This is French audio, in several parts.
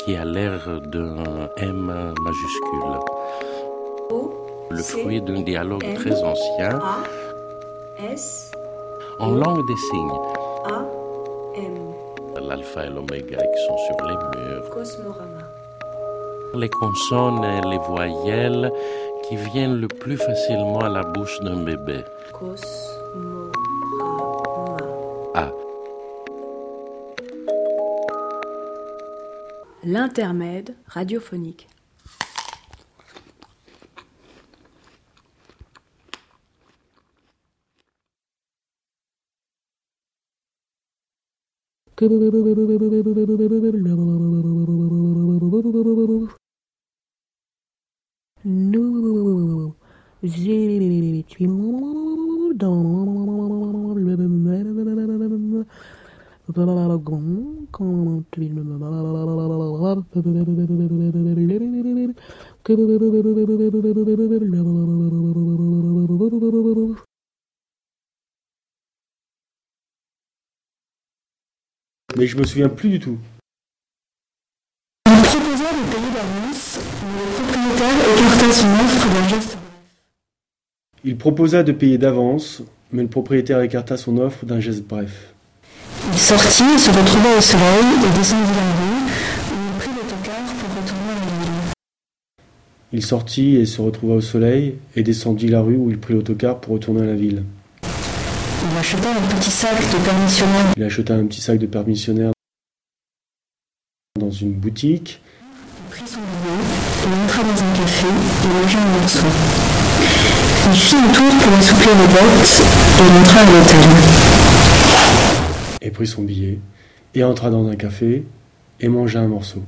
qui a l'air d'un M majuscule. Le fruit d'un dialogue très ancien en langue des signes. L'alpha et l'oméga qui sont sur les murs. Cosmorama. Les consonnes et les voyelles qui viennent le plus facilement à la bouche d'un bébé. Cosmorama. A. L'intermède radiophonique. Mais je me souviens plus du tout. Il proposa de payer d'avance, mais le propriétaire écarta son offre d'un geste bref. Il sortit, se retrouva au soleil et descendit la rue, où il prit l'autocar pour retourner à la ville. Il sortit et se retrouva au soleil et descendit la rue où il prit l'autocar pour retourner à la ville. Il acheta un petit sac de permissionnaire. Il acheta un petit sac de permissionnaire dans une boutique. Il prit son billet, il entra dans un café et mangea un morceau. Il fit un tour pour assouplir les bottes et il entra à l'hôtel. Et prit son billet et entra dans un café et mangea un morceau.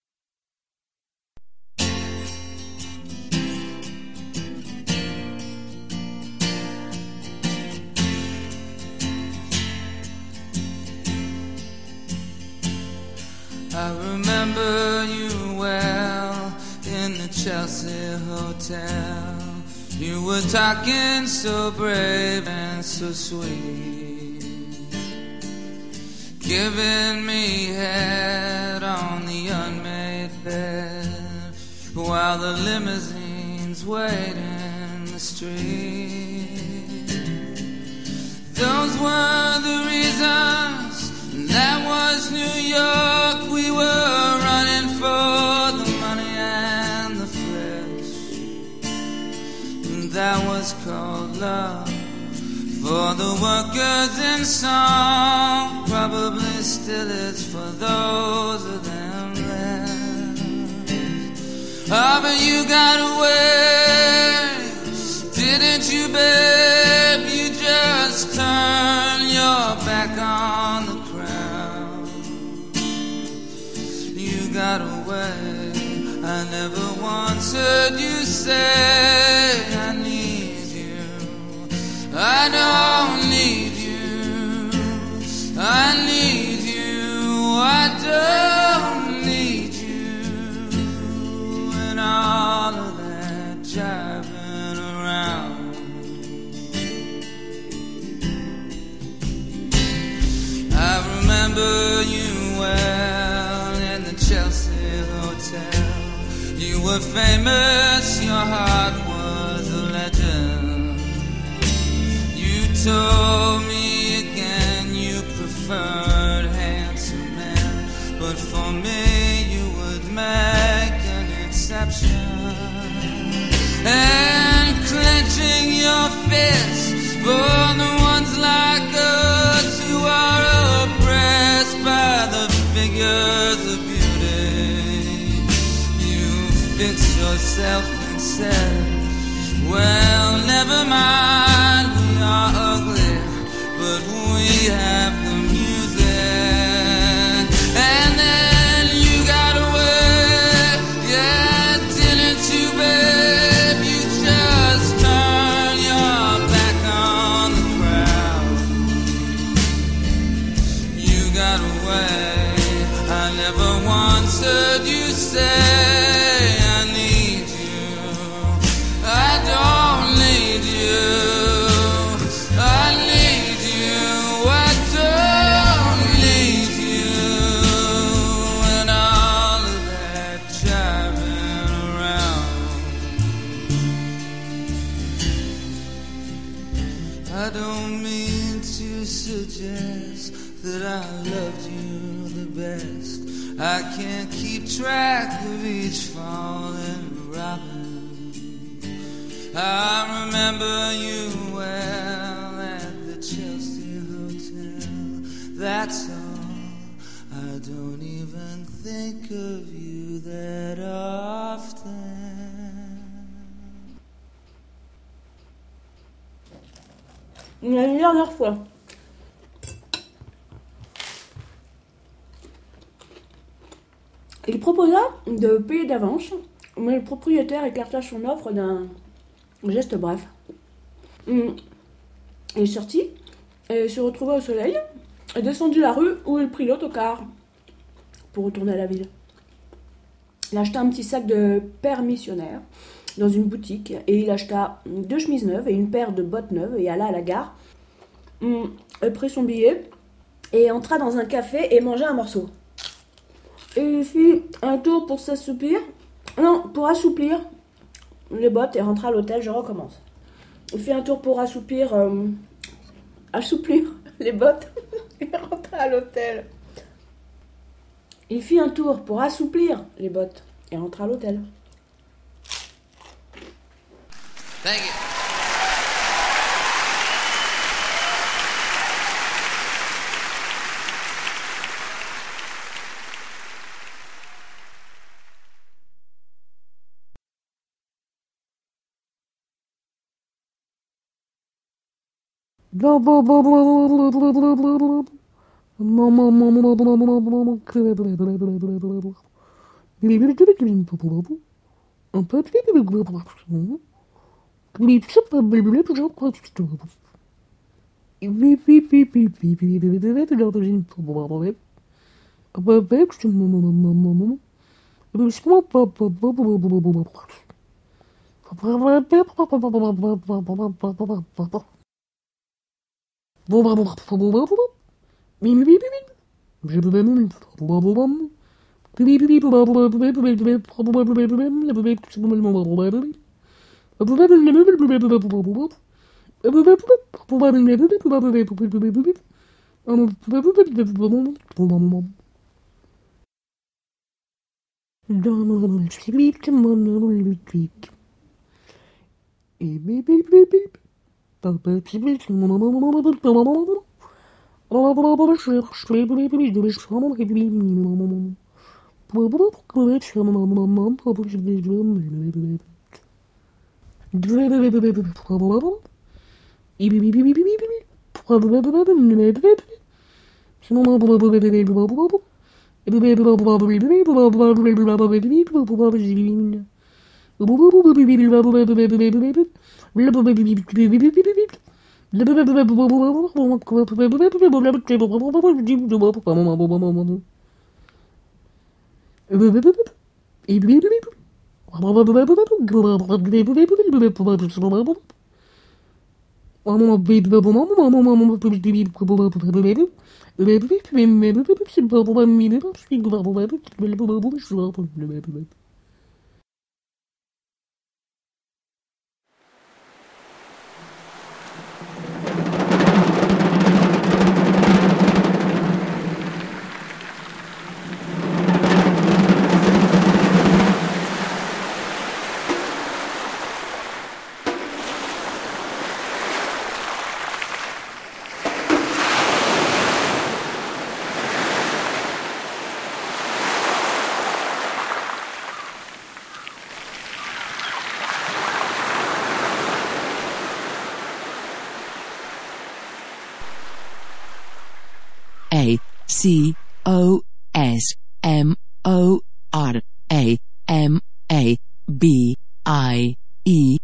I remember you well in the Chelsea Hotel. You were talking so brave and so sweet, giving me head on the unmade bed while the limousines wait in the street. Those were the reasons. That was New York. We were running for the money and the flesh. And that was called love. For the workers in song, probably still it's for those of them left. Oh, but you got away, didn't you, babe? You just turned your back on the crowd. You got away, I never once heard you say I need you. I don't need you, I need you, I don't need you. And all of that jiving around, I remember you well in the Chelsea Hotel. You were famous, your heart was a legend. You told me again you preferred handsome men, but for me you would make an exception. And clenching your fist for the ones like us who are oppressed by the figures of beauty, you fixed yourself and said, well, never mind, we are ugly, but we have the music. And then you got away, yeah, didn't you, babe? You just turned your back on the crowd. You got away, I never once heard you say I need you, I don't need you, I need you, I don't need you. And all of best. I can't keep track of each falling robin. I remember you well at the Chelsea Hotel. That's all. I don't even think of you that often. Une dernière fois. Il proposa de payer d'avance, mais le propriétaire écarta son offre d'un geste bref. Il est sorti et se retrouva au soleil et descendit la rue où il prit l'autocar pour retourner à la ville. Il acheta un petit sac de permissionnaire dans une boutique et il acheta 2 chemises neuves et une paire de bottes neuves et alla à la gare. Il prit son billet et entra dans un café et mangea un morceau. Et il fit un tour pour pour assouplir les bottes et rentra à l'hôtel. Je recommence. Il fit un tour pour assouplir les bottes et rentra à l'hôtel. Il fit un tour pour assouplir les bottes et rentra à l'hôtel. Thank you.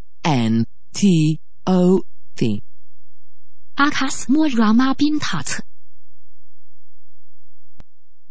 ACOSMORAMA 宾塔策